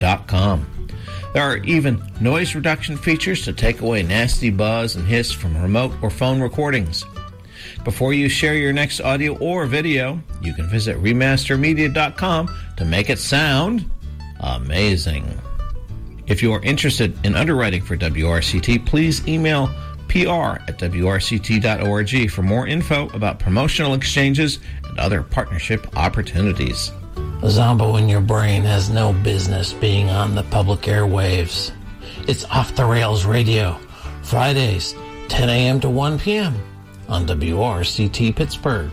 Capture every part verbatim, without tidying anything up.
dot com. There are even noise reduction features to take away nasty buzz and hiss from remote or phone recordings. Before you share your next audio or video, you can visit remaster media dot com to make it sound amazing. If you are interested in underwriting for W R C T, please email P R at W R C T dot org for more info about promotional exchanges and other partnership opportunities. The Zombo in your brain has no business being on the public airwaves. It's Off the Rails Radio, Fridays, ten a.m. to one p.m. on W R C T Pittsburgh.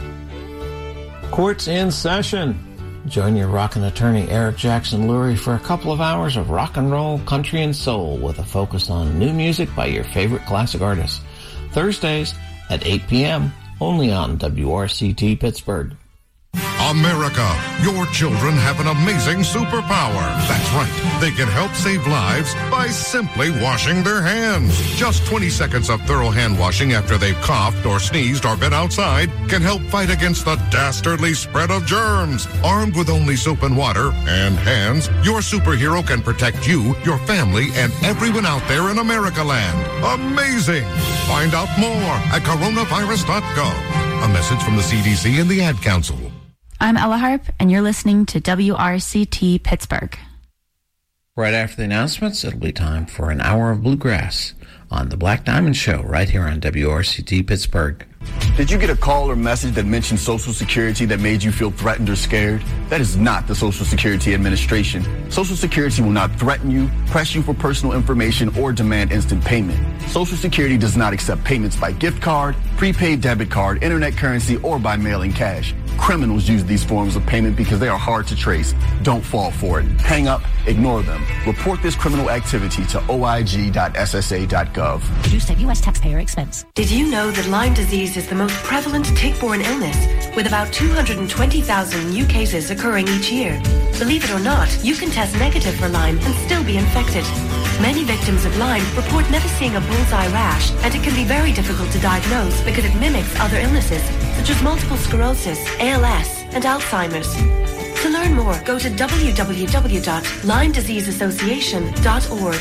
Court's in session. Join your rockin' attorney Eric Jackson Lurie for a couple of hours of rock and roll, country, and soul with a focus on new music by your favorite classic artists. Thursdays at eight p.m. only on W R C T Pittsburgh. America, your children have an amazing superpower. That's right. They can help save lives by simply washing their hands. Just twenty seconds of thorough hand washing after they've coughed or sneezed or been outside can help fight against the dastardly spread of germs. Armed with only soap and water and hands, your superhero can protect you, your family, and everyone out there in America land. Amazing! Find out more at coronavirus dot gov. A message from the C D C and the Ad Council. I'm Ella Harp, and you're listening to W R C T Pittsburgh. Right after the announcements, it'll be time for an hour of bluegrass on the Black Diamond Show right here on W R C T Pittsburgh. Did you get a call or message that mentioned Social Security that made you feel threatened or scared? That is not the Social Security Administration. Social Security will not threaten you, press you for personal information, or demand instant payment. Social Security does not accept payments by gift card, prepaid debit card, internet currency, or by mailing cash. Criminals use these forms of payment because they are hard to trace. Don't fall for it. Hang up, ignore them. Report this criminal activity to O I G dot S S A dot gov. Produced at U S taxpayer expense. Did you know that Lyme disease is the most prevalent tick-borne illness, with about two hundred twenty thousand new cases occurring each year? Believe it or not, you can test negative for Lyme and still be infected. Many victims of Lyme report never seeing a bullseye rash, and it can be very difficult to diagnose because it mimics other illnesses, such as multiple sclerosis, A L S, and Alzheimer's. To learn more, go to w w w dot lyme disease association dot org.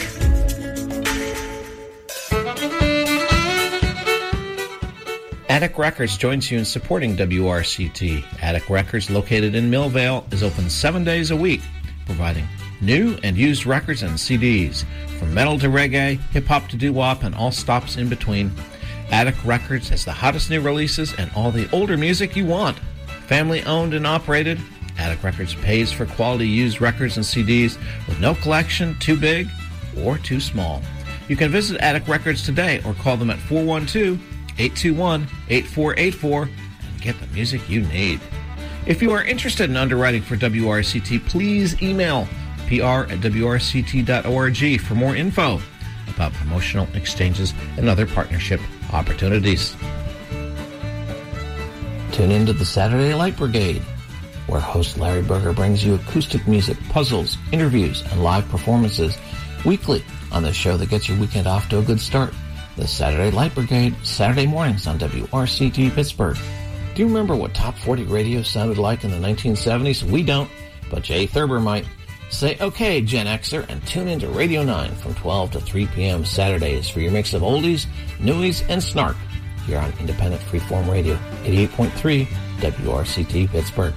Attic Records joins you in supporting W R C T. Attic Records, located in Millvale, is open seven days a week, providing new and used records and C Ds. From metal to reggae, hip-hop to doo-wop, and all stops in between, Attic Records has the hottest new releases and all the older music you want. Family owned and operated, Attic Records pays for quality used records and C Ds with no collection too big or too small. You can visit Attic Records today or call them at four one two, eight two one, eight four eight four and get the music you need. If you are interested in underwriting for W R C T, please email P R at W R C T dot org for more info about promotional exchanges and other partnership opportunities. Tune into the Saturday Light Brigade, where host Larry Berger brings you acoustic music, puzzles, interviews, and live performances weekly on the show that gets your weekend off to a good start. The Saturday Light Brigade, Saturday mornings on W R C T Pittsburgh. Do you remember what Top forty radio sounded like in the nineteen seventies? We don't, but Jay Thurber might. Say okay, Gen Xer, and tune into Radio nine from twelve to three p.m. Saturdays for your mix of oldies, newies, and snark here on Independent Freeform Radio, eighty-eight point three W R C T Pittsburgh.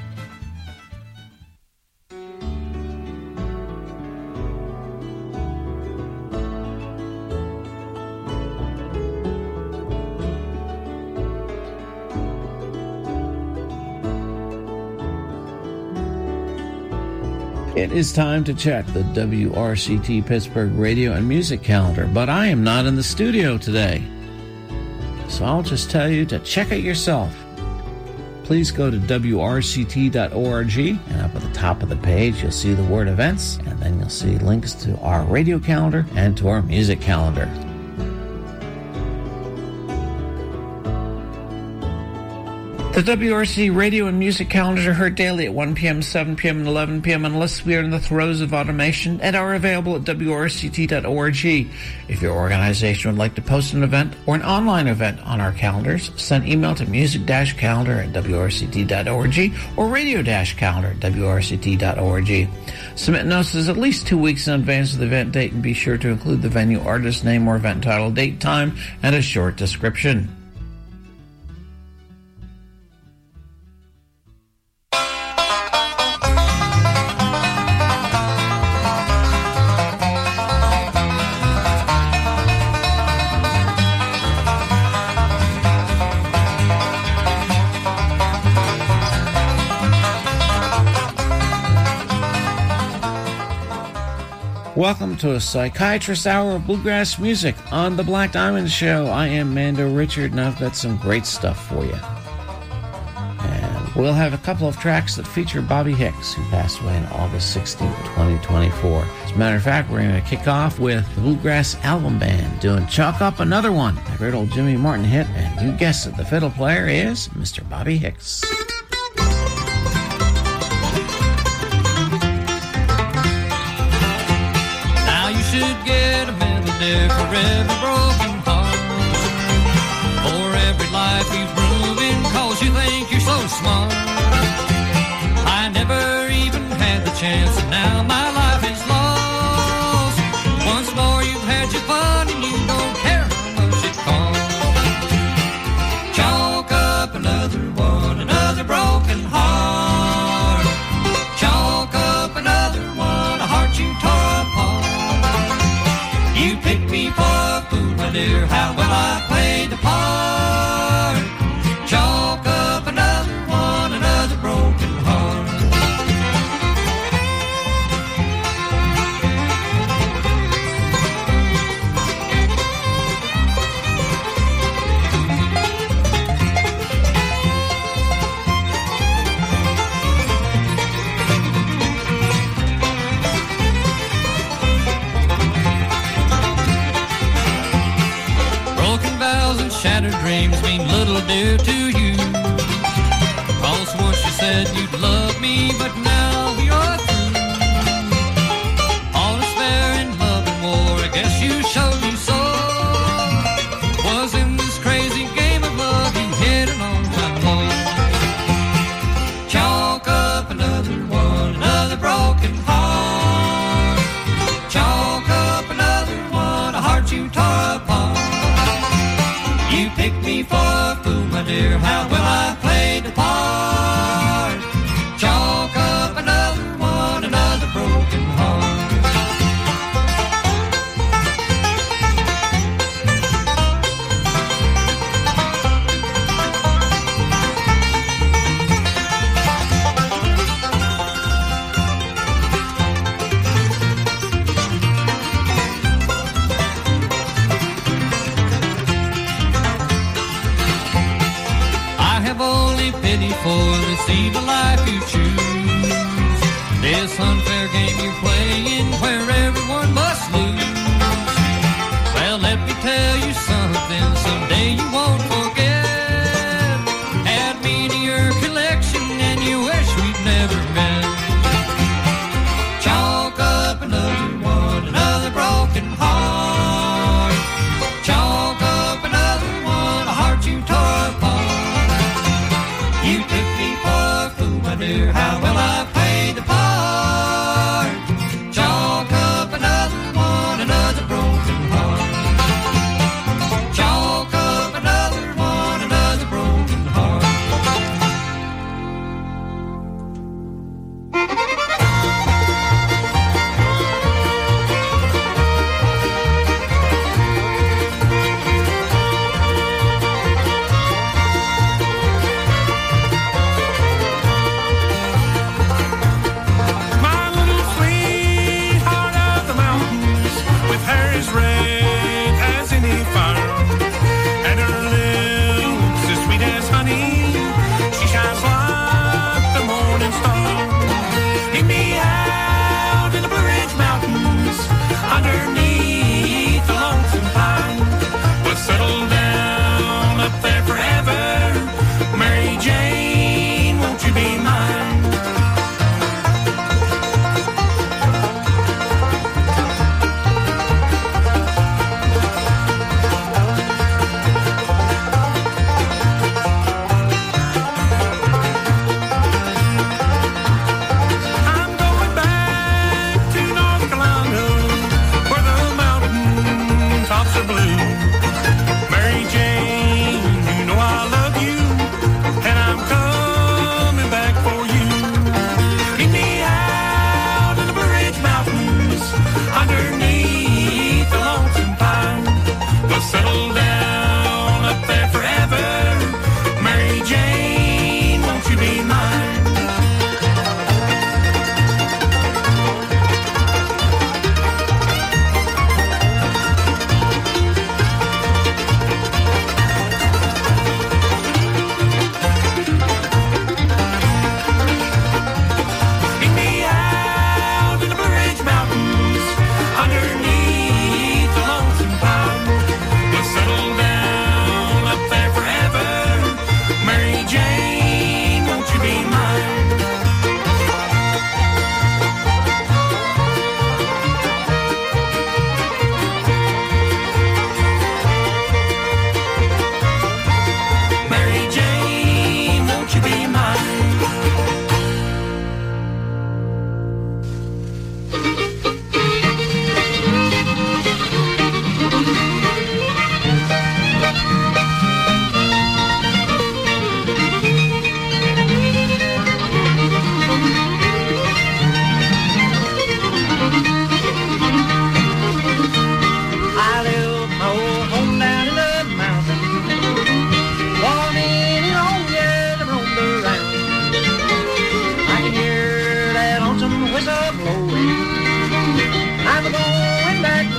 It is time to check the W R C T Pittsburgh radio and music calendar, but I am not in the studio today. So I'll just tell you to check it yourself. Please go to W R C T dot org, and up at the top of the page you'll see the word events, and then you'll see links to our radio calendar and to our music calendar. The W R C radio and music calendars are heard daily at one p.m., seven p.m., and eleven p.m. unless we are in the throes of automation and are available at W R C T dot org. If your organization would like to post an event or an online event on our calendars, send email to music-calendar at W R C T dot org or radio-calendar at W R C T dot org. Submit notices at least two weeks in advance of the event date and be sure to include the venue, artist name, or event title, date, time, and a short description. Welcome to a Psychiatrist Hour of Bluegrass Music on the Black Diamond Show. I am Mando Richard, and I've got some great stuff for you. And we'll have a couple of tracks that feature Bobby Hicks, who passed away on August sixteenth, twenty twenty-four. As a matter of fact, we're going to kick off with the Bluegrass Album Band doing Chalk Up Another One, a great old Jimmy Martin hit, and you guessed it, the fiddle player is Mister Bobby Hicks. Should get a melody for every broken heart, for every life you've ruined cause you think you're so smart. I never even had the chance and now my life is lost. Once more you've had your fun and you don't care how much it costs. Chalk up another one, another broken heart. Chalk up another one, a heart you tore apart. You picked me for a fool, my dear, how well I played the part. Chalk up another one, another broken heart. Shattered dreams mean little, dear, to you. Cause once you said you'd love me, but now you're through. All is fair in love and war, I guess you showed me so. Was in this crazy game of love you hit an all-time low. Chalk up another one, another broken heart. Chalk up another one, a heart you tore apart. You picked me for a fool, my dear, how well I played the part. Chalk up another one, another broken heart. Pity for this evil life you choose, this unfair game you're playing where everyone must lose. Well, let me tell you something someday you won't forget. Add me to your collection and you wish we'd never met. Chalk up another one, another broken heart. Chalk up another one, a heart you tore apart. You took me for a fool, my dear, how well I played the part.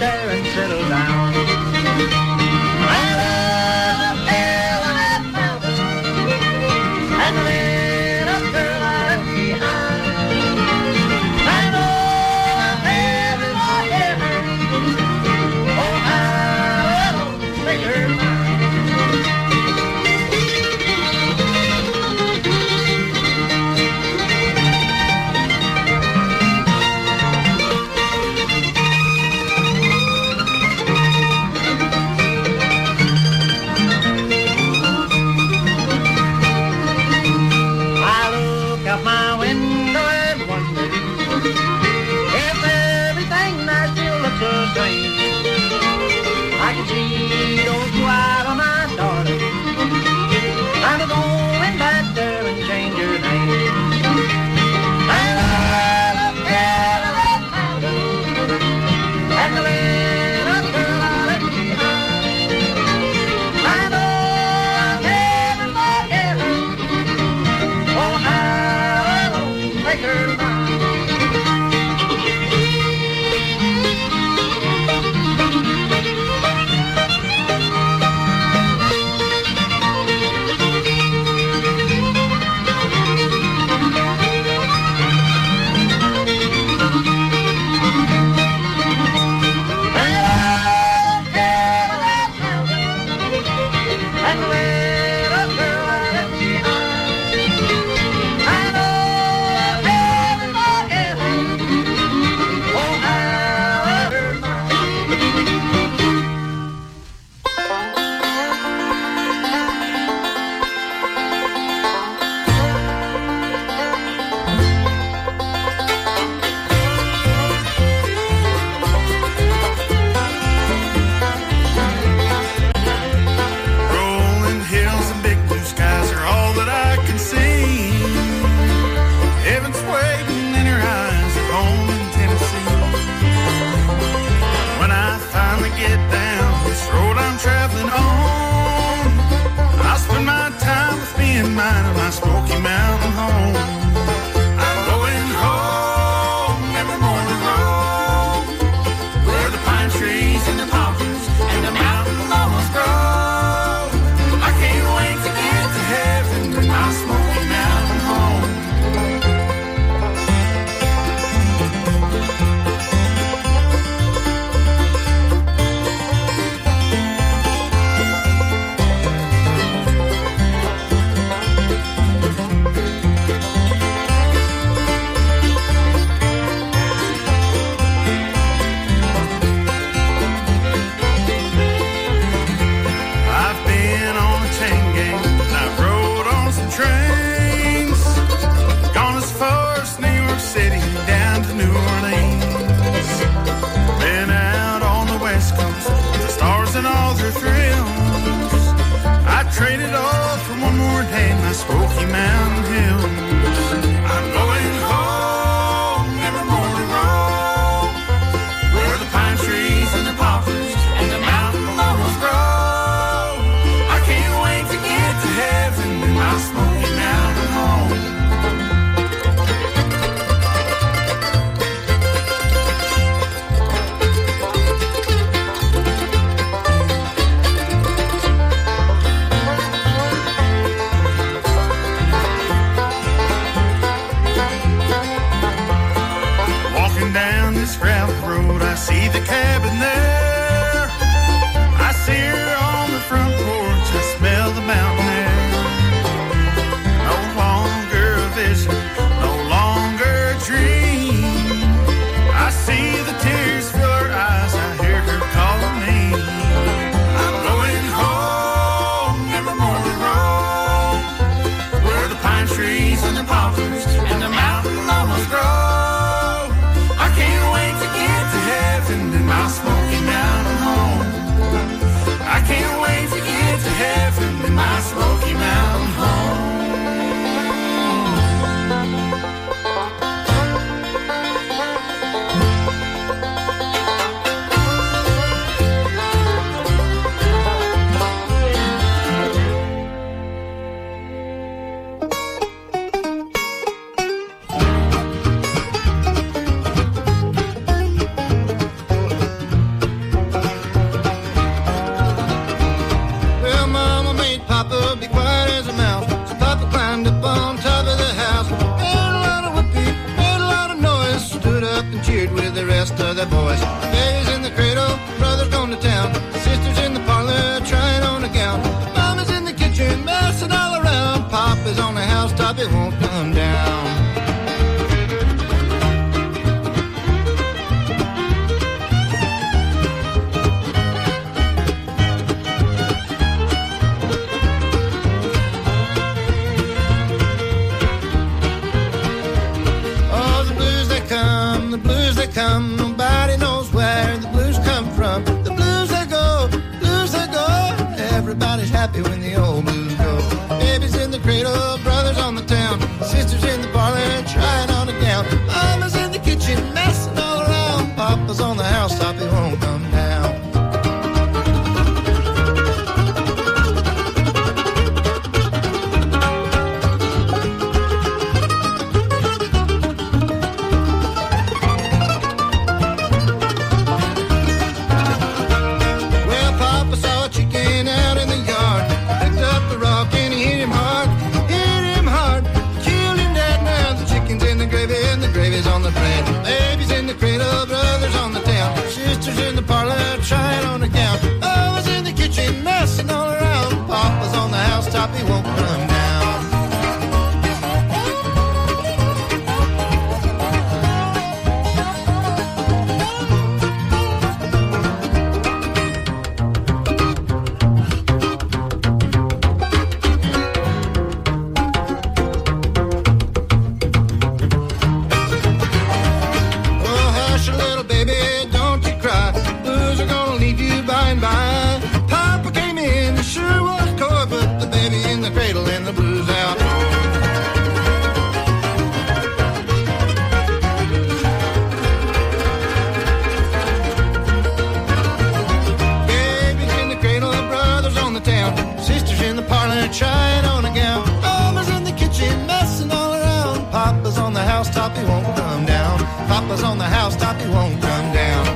there and settle down. I love the hill and that mountain and the little girl I left behind. I know I'm headed for heaven. Oh, I will make her mine. I can see those blue eyes on my daughter. I'm going back there and change her name. I love the Cadillac mountain and the little girl I left behind. I know I'm headed for heaven. Oh, how I will make her mine. Smoky of the boys. Baby's in the cradle, brother's gone to town. Sister's in the parlor, trying on a gown. Mama's in the kitchen, messing all around. Papa's on the housetop, it won't come down. The blues they come, nobody knows where the blues come from. The blues they go, blues they go. Everybody's happy when the old blues go. Baby's in the cradle, brother's on the town. Sister's in the parlor, trying on a gown. Mama's in the kitchen, messing all around. Papa's on the housetop, he won't come down. Baby's in the cradle, brother's on the town. Sister's in the parlor, trying on a gown. Mama's in the kitchen, messing all around. Papa's on the housetop, he won't come down. Trying on a gown. Mama's in the kitchen, messing all around. Papa's on the housetop, he won't come down. Papa's on the housetop, he won't come down.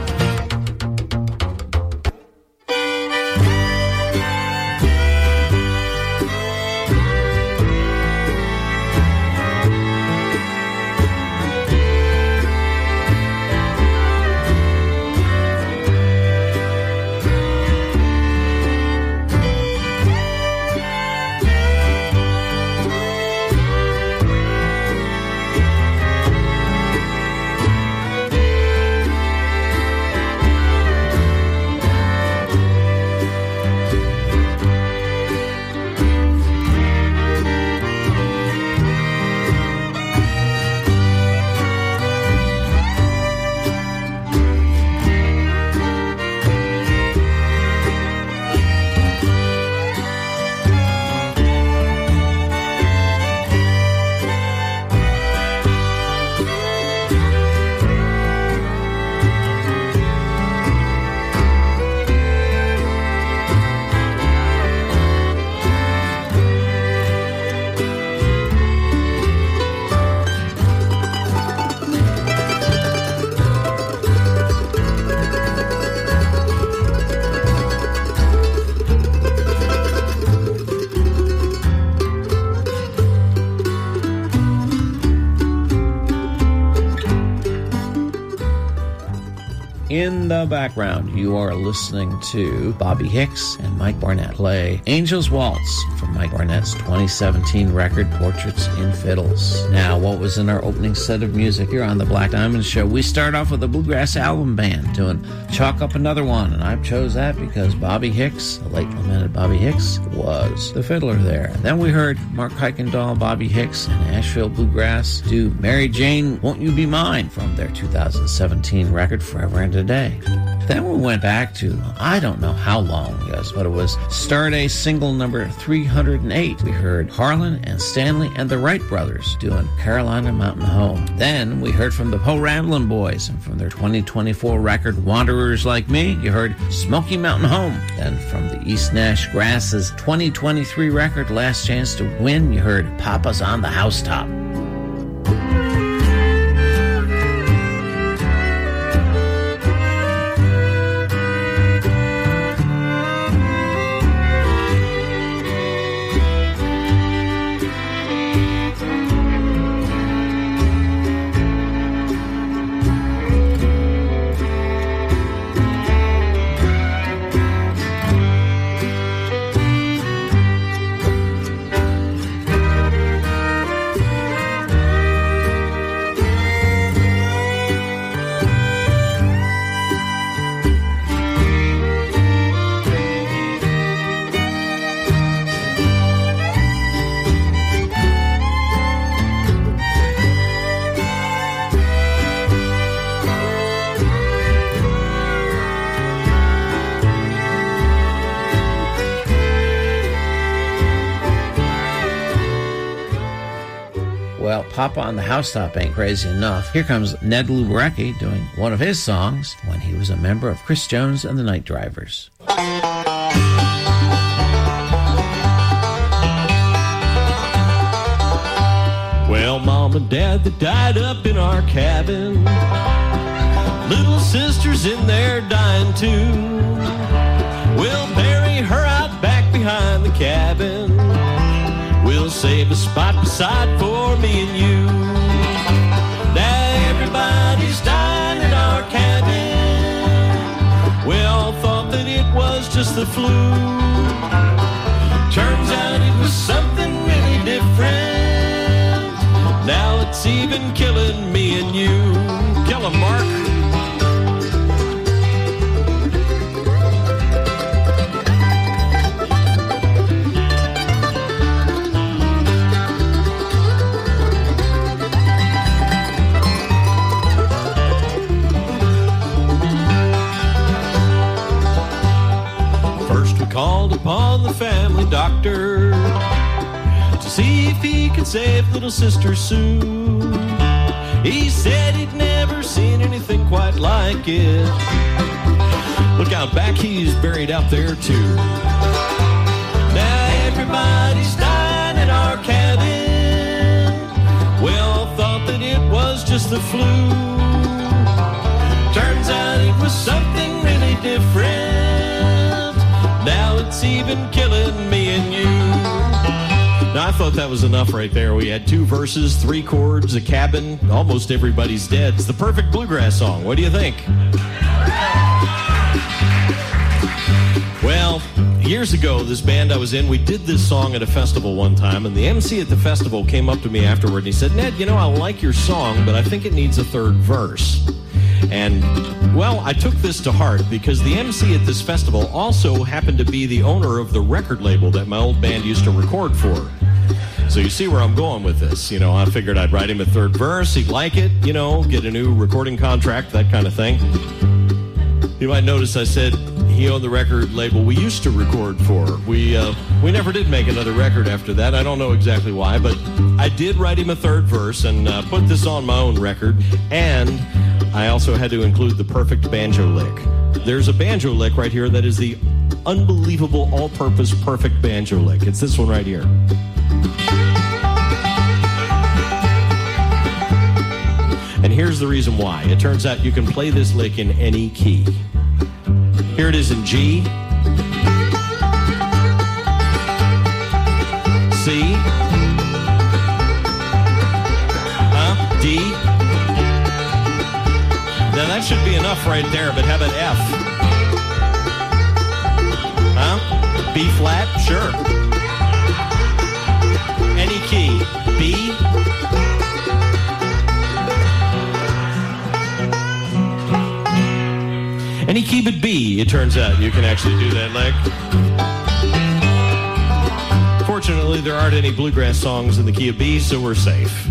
In the background, you are listening to Bobby Hicks and Mike Barnett play Angel's Waltz from Mike Barnett's twenty seventeen record, Portraits in Fiddles. Now, what was in our opening set of music here on the Black Diamond Show? We start off with a bluegrass album band doing Chalk Up Another One, and I chose that because Bobby Hicks, the late lamented Bobby Hicks, was the fiddler there. And then we heard Mark Kuykendall, Bobby Hicks, and Asheville Bluegrass do Mary Jane, Won't You Be Mine from their two thousand seventeen record, Forever and a Day. Then we went back to, I don't know how long it was, but it was Starday single number three hundred eight. We heard Harlan and Stanley and the Wright Brothers doing Carolina Mountain Home. Then we heard from the Po Ramblin' Boys, and from their twenty twenty-four record Wanderers Like Me, you heard Smoky Mountain Home. Then from the East Nash Grass's twenty twenty-three record Last Chance to Win, you heard Papa's on the Housetop. Papa on the Housetop ain't crazy enough. Here comes Ned Luberecki doing one of his songs when he was a member of Chris Jones and the Night Drivers. Well, Mom and Dad, they died up in our cabin. Little sister's in there dying too. We'll bury her out back behind the cabin. We'll save a spot beside for me and you. Now everybody's dying in our cabin. We all thought that it was just the flu. Turns out it was something really different. Now it's even killing me and you. Kill him, Mark. First we called upon the family doctor to see if he could save little sister Sue. He said he'd never seen anything quite like it. Look out back, he's buried out there too. Now everybody's dying in our cabin. We all thought that it was just the flu. Turns out it was something really different. Now it's even killing me and you. Now, I thought that was enough right there. We had two verses, three chords, a cabin, almost everybody's dead. It's the perfect bluegrass song. What do you think? Well, years ago, this band I was in, we did this song at a festival one time, and the M C at the festival came up to me afterward, and he said, Ned, you know, I like your song, but I think it needs a third verse. And, well, I took this to heart because the M C at this festival also happened to be the owner of the record label that my old band used to record for. So you see where I'm going with this. You know, I figured I'd write him a third verse, he'd like it, you know, get a new recording contract, that kind of thing. You might notice I said he owned the record label we used to record for. We uh, we never did make another record after that. I don't know exactly why, but I did write him a third verse and uh, put this on my own record. And I also had to include the perfect banjo lick. There's a banjo lick right here that is the unbelievable all-purpose perfect banjo lick. It's this one right here. And here's the reason why. It turns out you can play this lick in any key. Here it is in G, C, huh? D. Now that should be enough right there, but how about F? Huh? B flat? Sure. Any key. B. Any key but B, it turns out you can actually do that lick. Fortunately, there aren't any bluegrass songs in the key of B, so we're safe.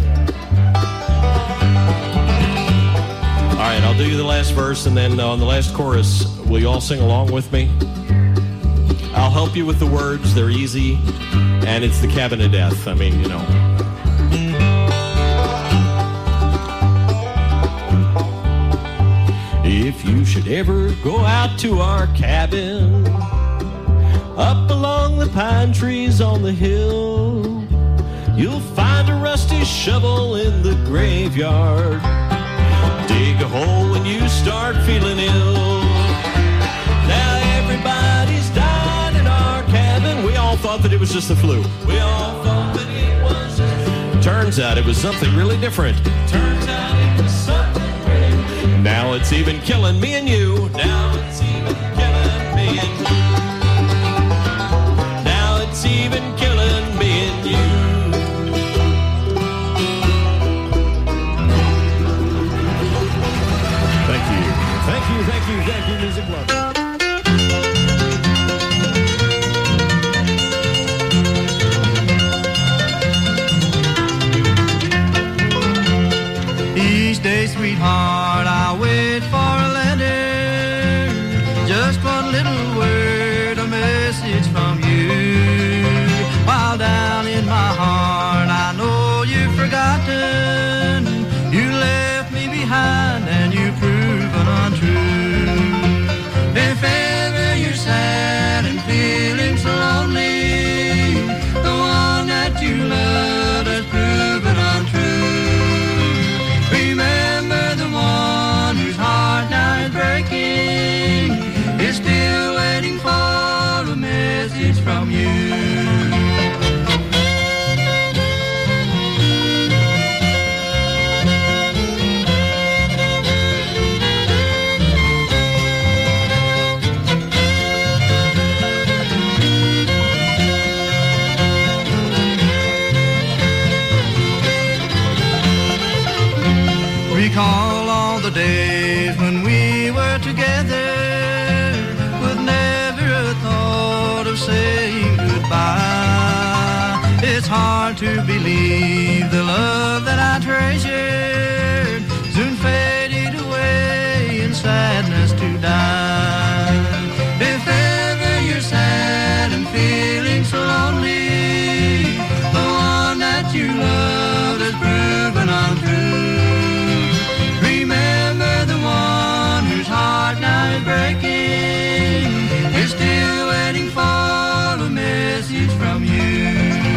All right, I'll do you the last verse, and then on the last chorus, will you all sing along with me? I'll help you with the words. They're easy, and it's the Cabin of Death. I mean, you know. If you should ever go out to our cabin, up along the pine trees on the hill, you'll find a rusty shovel in the graveyard. Dig a hole when you start feeling ill. Now everybody's dying in our cabin. We all thought that it was just the flu. We all thought that it was just the flu. Turns out it was something really different. Turns out it was something really different. Now it's even killing me and you. Now it's even killing me and you. Now it's even killing me and you. Thank you, thank you, thank you, thank you, music lovers. Each day, sweetheart, I wait for a letter. Just one little word, a message from you. While down in my heart, I know you've forgotten sadness to die. If ever you're sad and feeling so lonely, the one that you loved has proven untrue. Remember the one whose heart now is breaking is still waiting for a message from you.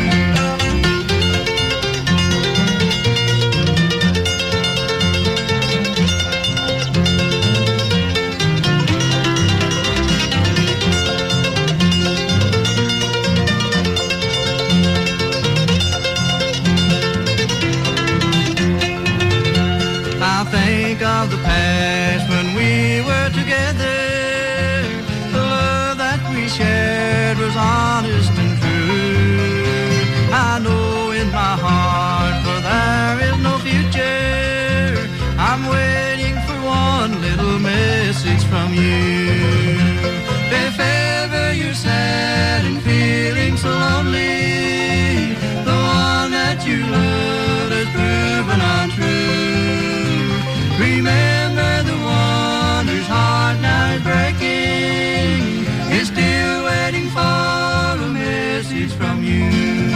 Think of the past when we were together. The love that we shared was honest and true. I know in my heart, for there is no future. I'm waiting for one little message from you. If ever you're sad and feeling so lonely, the one that you loved has proven untrue. Remember the one whose heart now is breaking is still waiting for a message from you.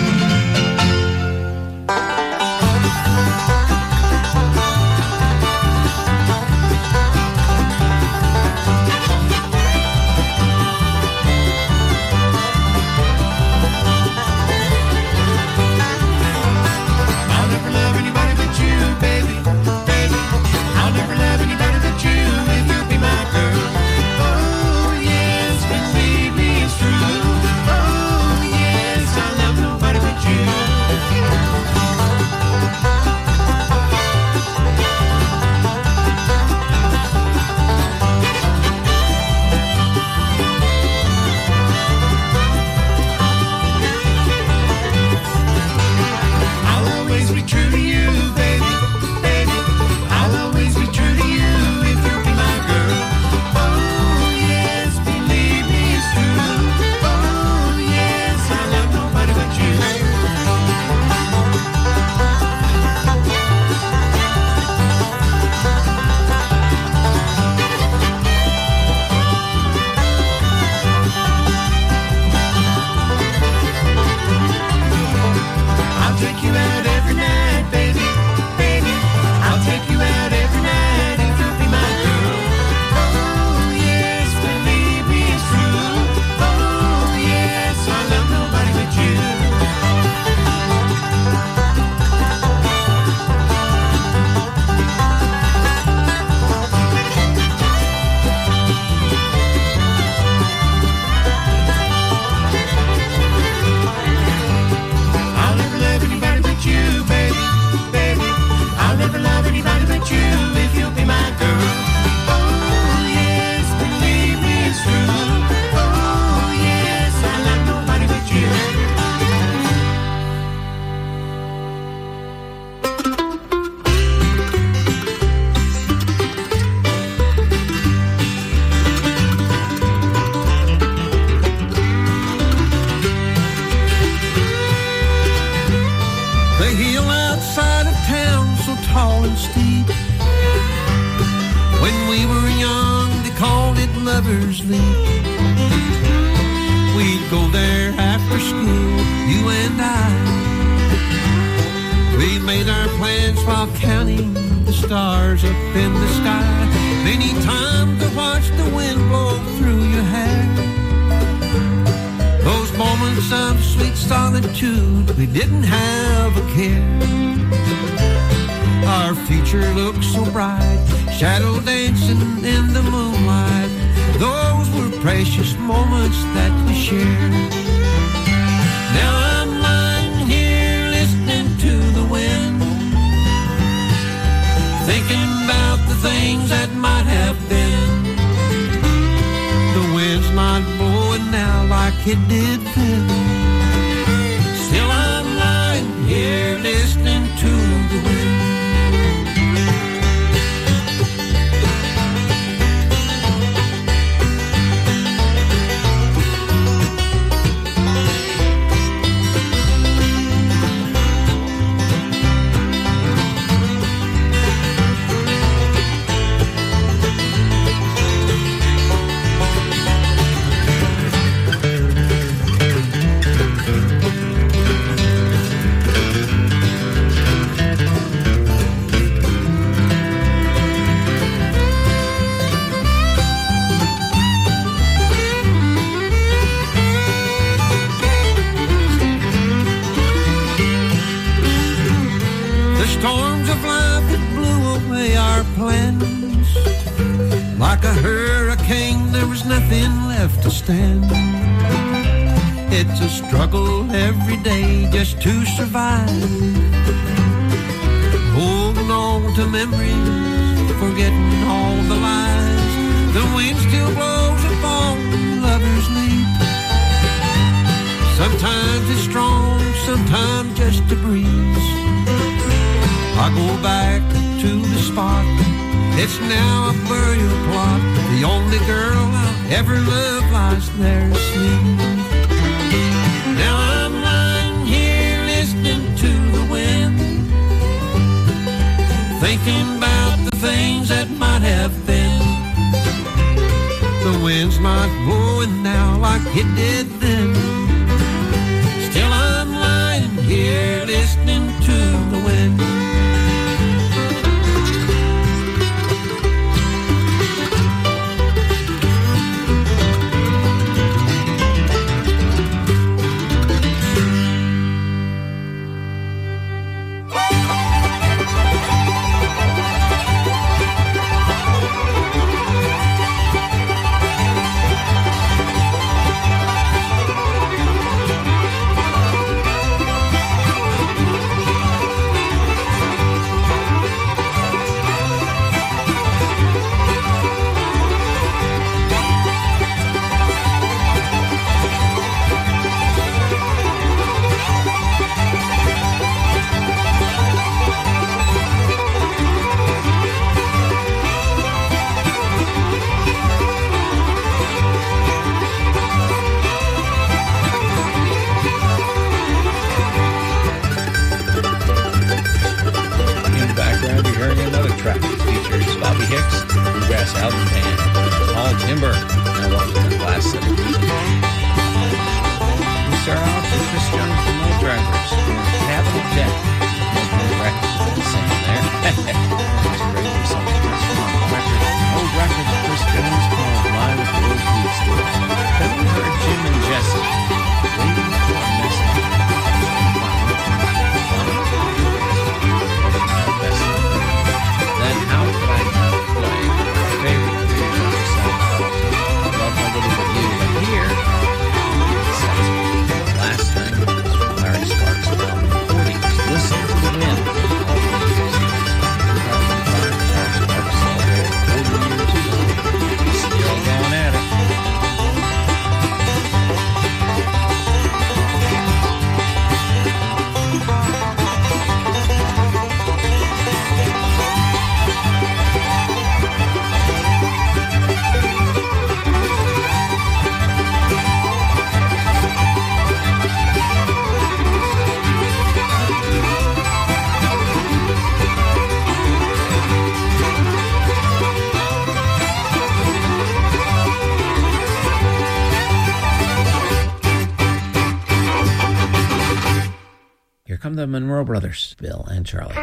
I'll never love anybody but you, baby. I'll never love anybody but you if you'll be my girl. Oh, yes, believe me, it's true. Oh, yes, I love nobody but you. I'll always be true to you, baby. I'll always be true to you if you'll be my girl. Oh, yes, believe me, it's true. Oh, yes, I love nobody but you. I'll take you out every night, baby, baby. I'll take you out every night if you'll be my girl. Oh, yes, believe me, it's true. Oh, yes, I love nobody but you. I'll never love anybody but you, baby, baby. I'll never love anybody but you if you'll be my girl. Oh, yes, believe me, it's true. Oh, yes, I love nobody but you. The hill outside of town, so tall and steep. When we were young, they called it Lover's Leap. We'd go there after school, you and I. We made our plans while counting the stars up in the sky. Many times to watch the wind blow through your hair. Those moments of sweet solitude, we didn't have a care. Our future looked so bright, shadow dancing in the moonlight. Those were precious moments that we shared. Now I'm lying here listening to the wind, thinking about the things that might have been. The wind's not blowing now like it did then. Still I'm lying here listening to the wind. Like a hurricane, there was nothing left to stand. It's a struggle every day just to survive. Holding on to memories, forgetting all the lies. The wind still blows upon lovers' leap. Sometimes it's strong, sometimes just a breeze. I go back to the spot, it's now a burial plot. The only girl I'll ever love lies there asleep. Now I'm lying here listening to the wind, thinking about the things that might have been. The wind's not blowing now like it did then. Still I'm lying here listening to the wind. The Monroe Brothers, Bill and Charlie.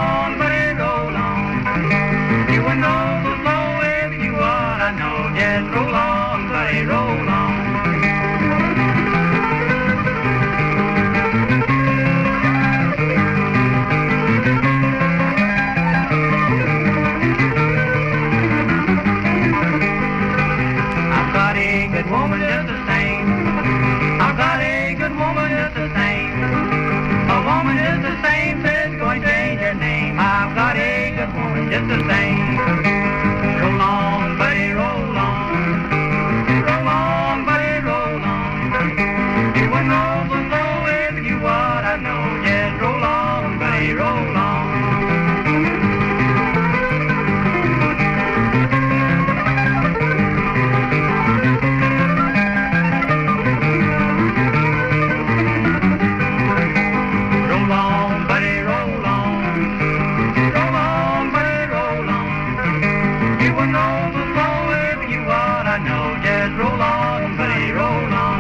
Yes. roll on, buddy, roll on. I've got a good woman just the same. I've got a good woman just the same. A woman just the same says going to change her name. I've got a good woman just the same. Roll on, buddy, roll on. Roll on, buddy, roll on. You wouldn't know the flow if you what I know. Just roll on, buddy, roll on. Roll on, buddy, roll on. Roll on, buddy, roll on. You wouldn't know the flow if you what I know. Just roll on, buddy, roll on.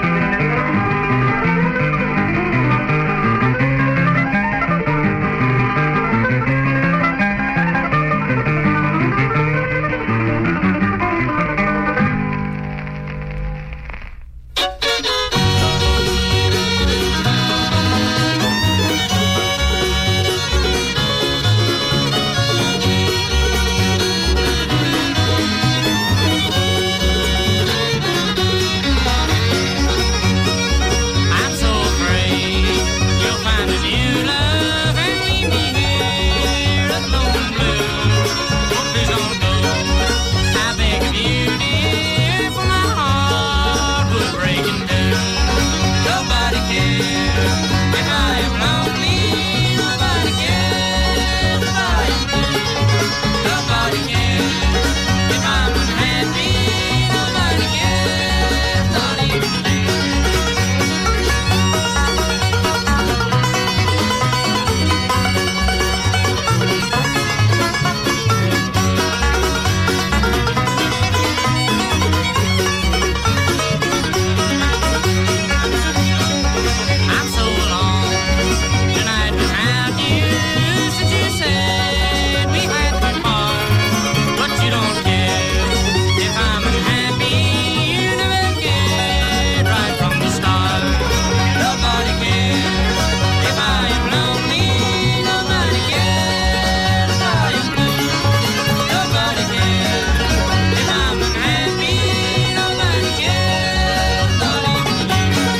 I'm so afraid you'll find a new love and leave me here alone and blue. Oh, please don't go. I beg of you, dear, for my heart will break in two. Nobody cares if I am lonely. Nobody cares if I am blue. Nobody cares if I'm unhappy. Nobody cares, not even you. I'm so alone tonight without you. Since you said we had to part, but you don't care if I'm unhappy. You never cared right from the start. Nobody cares if I am lonely. Nobody cares if I am blue. Nobody cares if I'm unhappy. Nobody cares, not even you.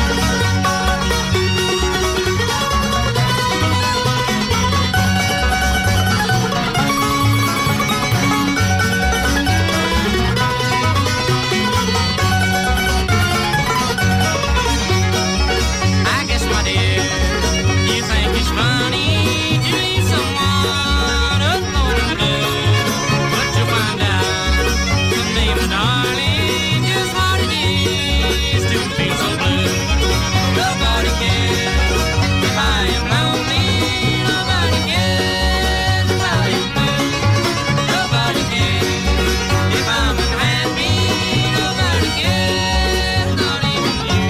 I guess, my dear, you think it's funny to leave someone alone and blue. But you'll find out someday, my darling, just what it is to feel so blue. Nobody cares if I am lonely. Nobody cares if I am blue. Nobody cares if I'm unhappy. Nobody cares, not even you.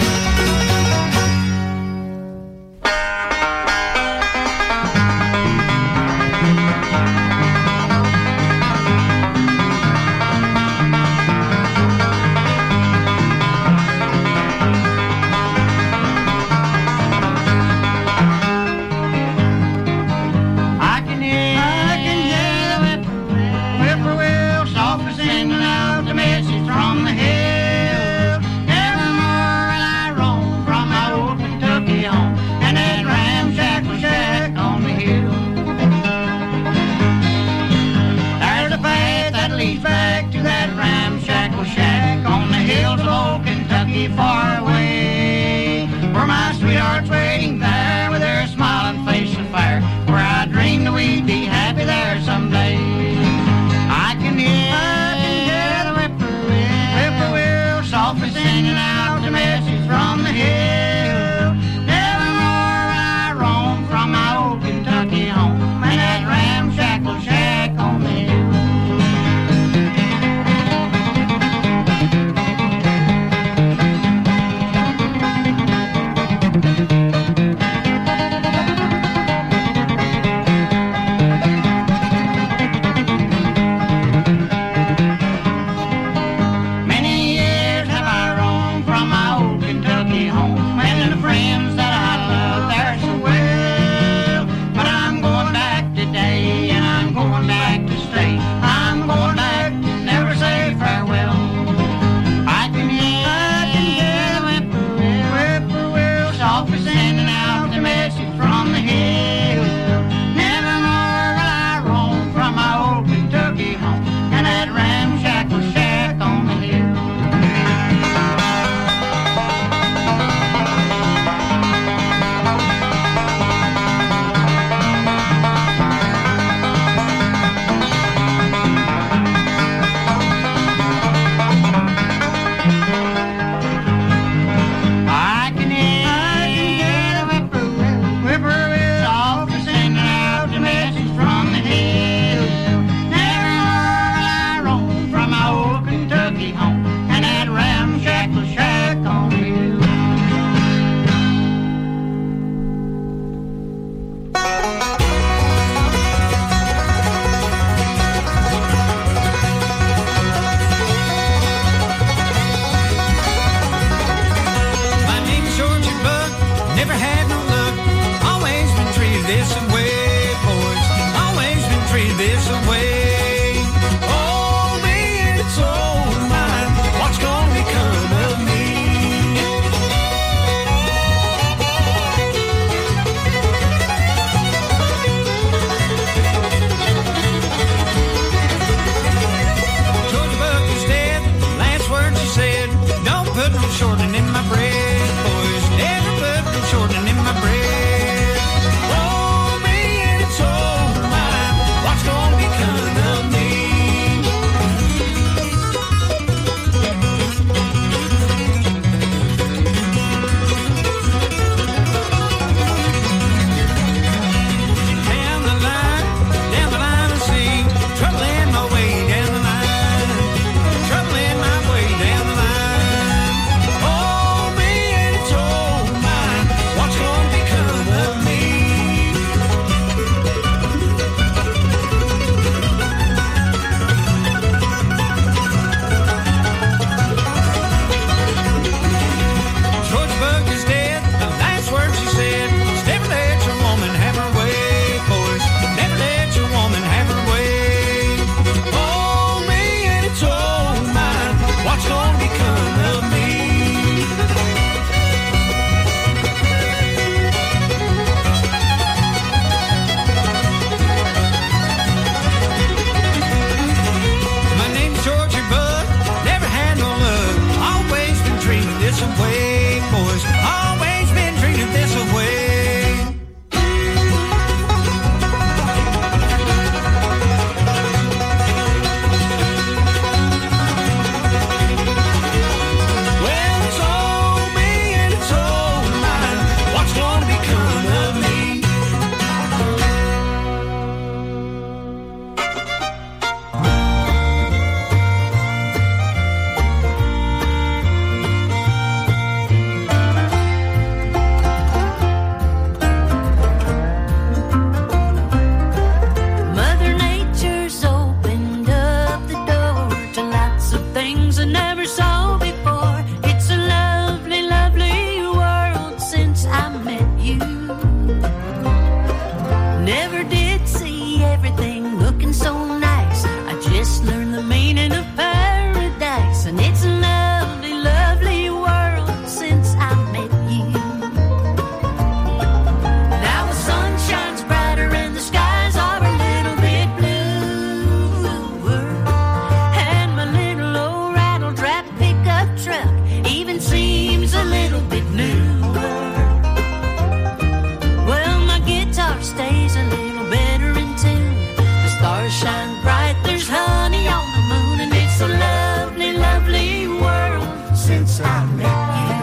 I can hear, I can hear the whippoorwill softly singing out the message from the hill. Nevermore will I roam from my old Kentucky home and that ramshackle shack on the hill. There's a path that leads back to that ramshackle shack on the hills of old Kentucky far away, where my sweetheart's waiting there with her smiling face of fire, where I dreamed that we'd be happy there someday. I can hear, I can hear the whippoorwill, whippoorwill softly singing out the message from the hill. Nevermore will I roam from my old Kentucky home and that ramshackle shack on the hill. since I met you.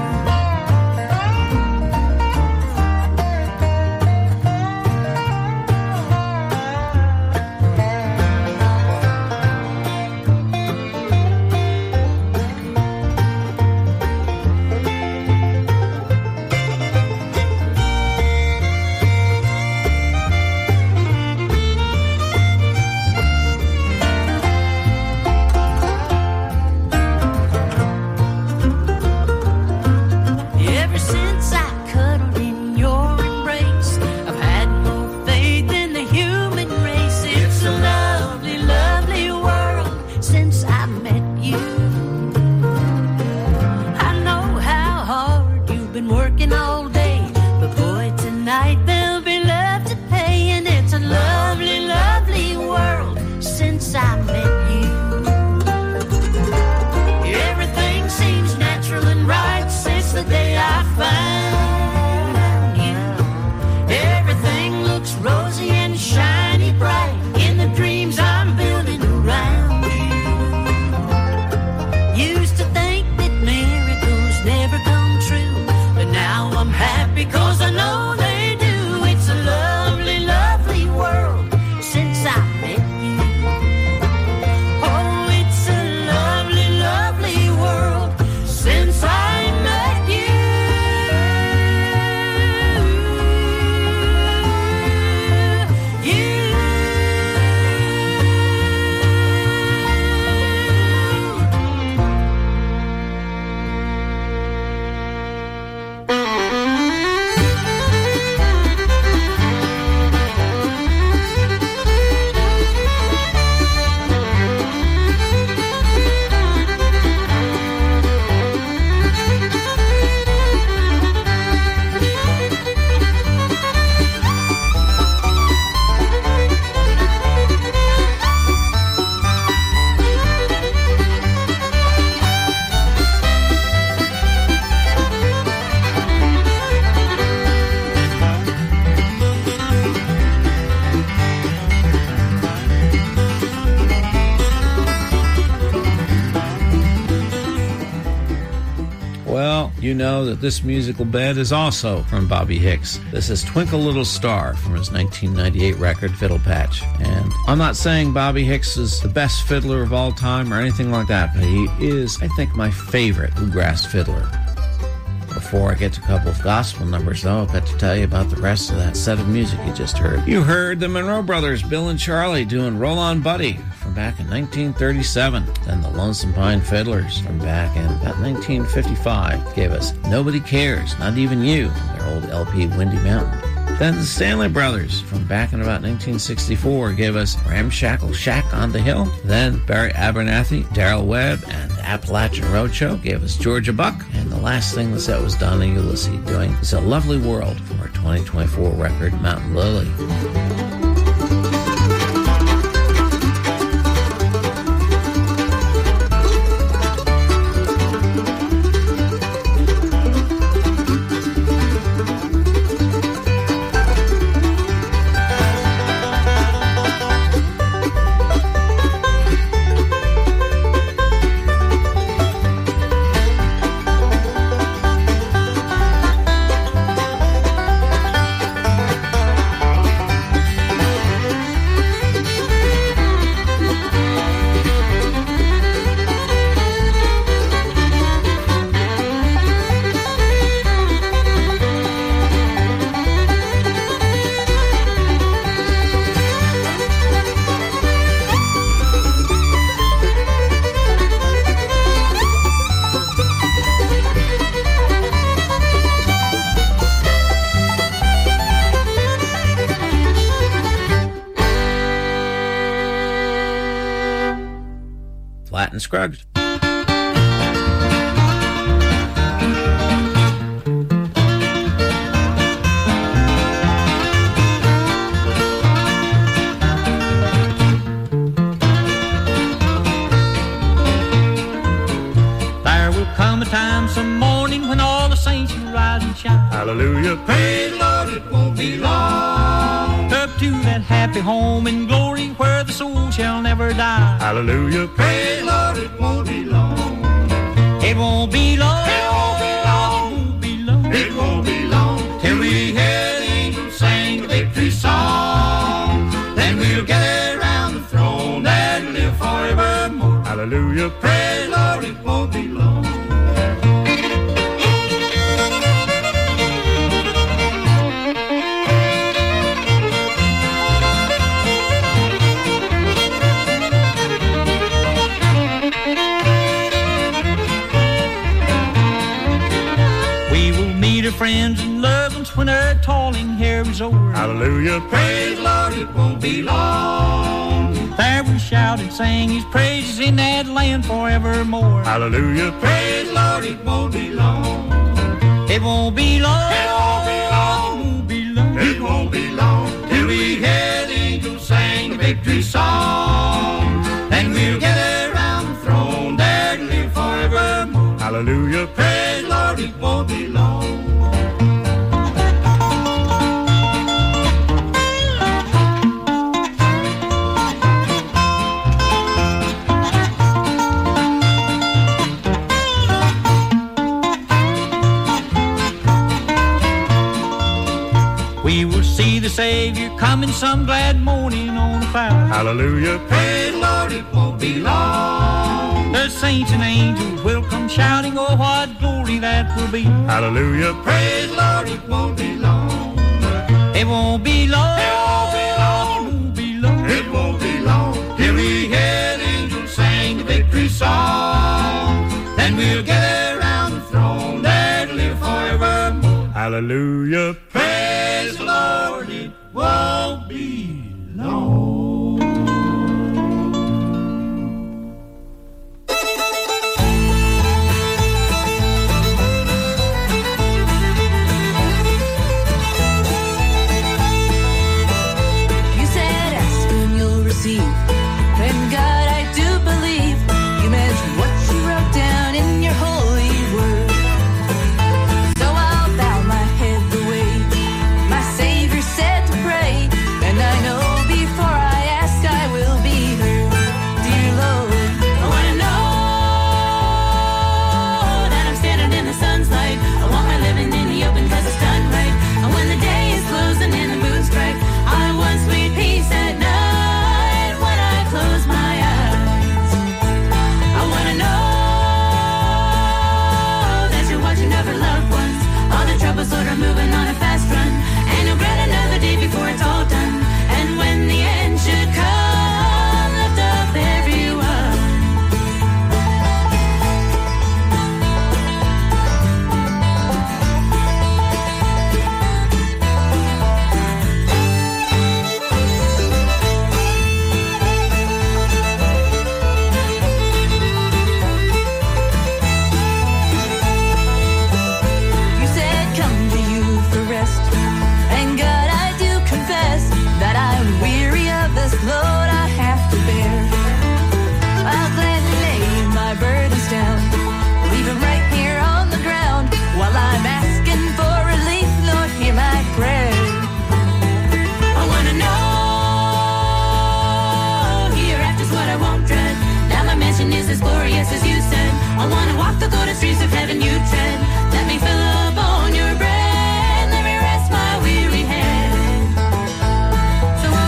You know that this musical bed is also from Bobby Hicks. This is Twinkle Little Star from his nineteen ninety-eight record, Fiddle Patch. And I'm not saying Bobby Hicks is the best fiddler of all time or anything like that, but he is, I think, my favorite bluegrass fiddler. Before I get to a couple of gospel numbers, though, I've got to tell you about the rest of that set of music you just heard. You heard the Monroe Brothers, Bill and Charlie, doing Roll On Buddy from back in nineteen thirty-seven. Then the Lonesome Pine Fiddlers from back in about nineteen fifty-five gave us Nobody Cares, Not Even You, their old L P Windy Mountain. Then the Stanley Brothers from back in about nineteen sixty-four gave us Ramshackle Shack on the Hill. Then Barry Abernathy, Darrell Webb, and the Appalachian Roadshow gave us Georgia Buck. And the last thing the set was Donna Ulysses doing It's a Lovely World from her twenty twenty-four record, Mountain Lily. Flat and Scrugged. There will come a time some morning when all the saints will rise and shine. Hallelujah, praise the Lord, it won't be long. Up to that happy home in glory where the soul shall never die. Hallelujah, praise the Lord, it won't be long. It won't be long. friends and loved ones when her toiling hair was over. Hallelujah, praise the Lord, it won't be long. There we shout and sang his praises in that land forevermore. Hallelujah, praise the Lord, it won't be long. It won't be long. It won't be long. It won't be long till we hear the angels sing the victory song. Then we'll gather around the throne there to live forevermore. Hallelujah, praise the Lord, it won't be long. We will see the Savior coming some glad morning on a cloud. Hallelujah, praise the Lord, it won't be long. The saints and angels will come shouting, oh, what glory that will be. Hallelujah, praise the Lord, it won't be long. It won't be long. It won't be long. It won't be long till we hear the angels sing the victory song. Then we'll gather around the throne there to live forevermore. Hallelujah, praise the Lord, it won't be long. You said ask and you'll receive. And God, I do believe you meant what you wrote down in your holy word. So I'll bow my head the way my Savior said to pray. And I know before I ask I will be heard. Dear Lord, I want to know that I'm standing in the sun's light. I want my living in the open cause it's done right. And when the day is closing and the moon's bright, I want sweet peace at night when I close my eyes. I want to know that you're watching over loved ones. All the troubles sort of moving on a fast run. And you'll grant another day before it's all done. And when the end should come, lift up everyone. You said come to you for rest. And God, I do confess that I'm weary of this load I have to bear. I'll gladly lay my burdens down, leave them right here on the ground. While I'm asking for relief, Lord, hear my prayer. I want to know hereafter's what I won't dread. Now my mansion is as glorious as you said. I want to walk the golden streets of heaven you tread. Let me fill up on your bread. Let me rest my weary head. So I'll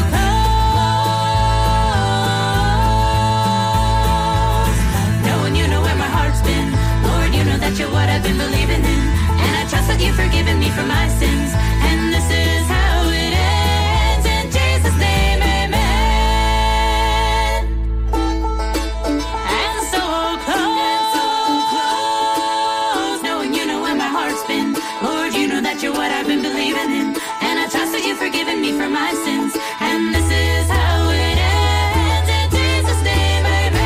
close, knowing you know where my heart's been. Lord, you know that you're what I've been believing in. And I trust that you've forgiven me for my sins. And this is how it ends. In Jesus' name, amen. And so I'll close, knowing you know where my heart's been. Lord, you know that you're what I've been believing in. And I trust that you've forgiven me for my sins. And this is how it ends. In Jesus' name, amen.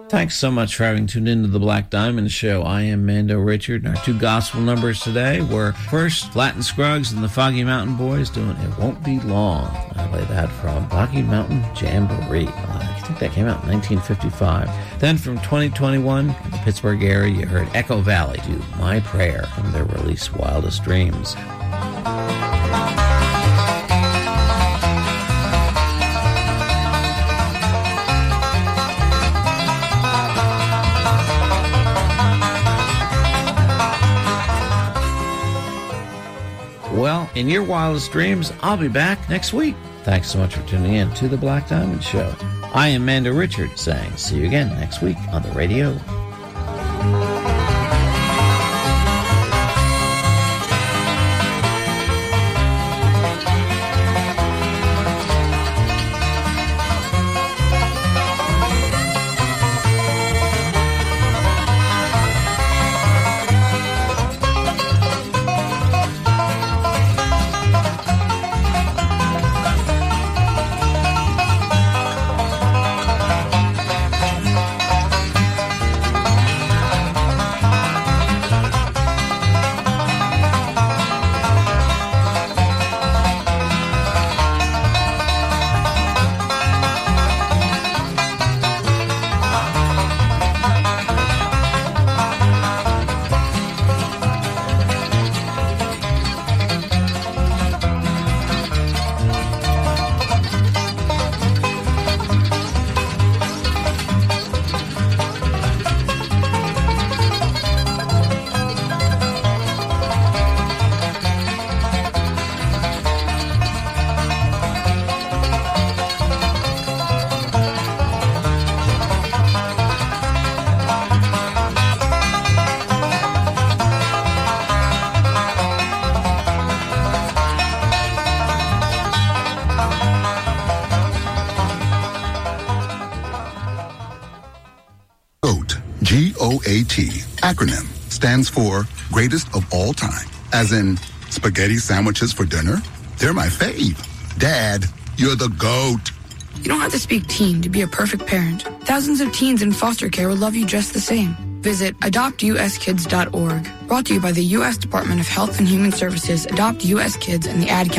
Thanks so much for having tuned into the Black Diamond Show. I am Mando Richard, and our two gospel numbers today were first Latin Scruggs and the Foggy Mountain Boys doing It Won't Be Long. I play that from Foggy Mountain Jamboree. I think that came out in nineteen fifty-five. Then from twenty twenty-one, in the Pittsburgh area, you heard Echo Valley do My Prayer from their release Wildest Dreams. Well, in your wildest dreams, I'll be back next week. Thanks so much for tuning in to The Black Diamond Show. I am Mando Richard saying see you again next week on the radio. G O A T, acronym, stands for greatest of all time. As in, spaghetti sandwiches for dinner? They're my fave. Dad, you're the GOAT. You don't have to speak teen to be a perfect parent. Thousands of teens in foster care will love you just the same. Visit adopt u s kids dot org. Brought to you by the U S Department of Health and Human Services, Adopt U S Kids, and the Ad Council.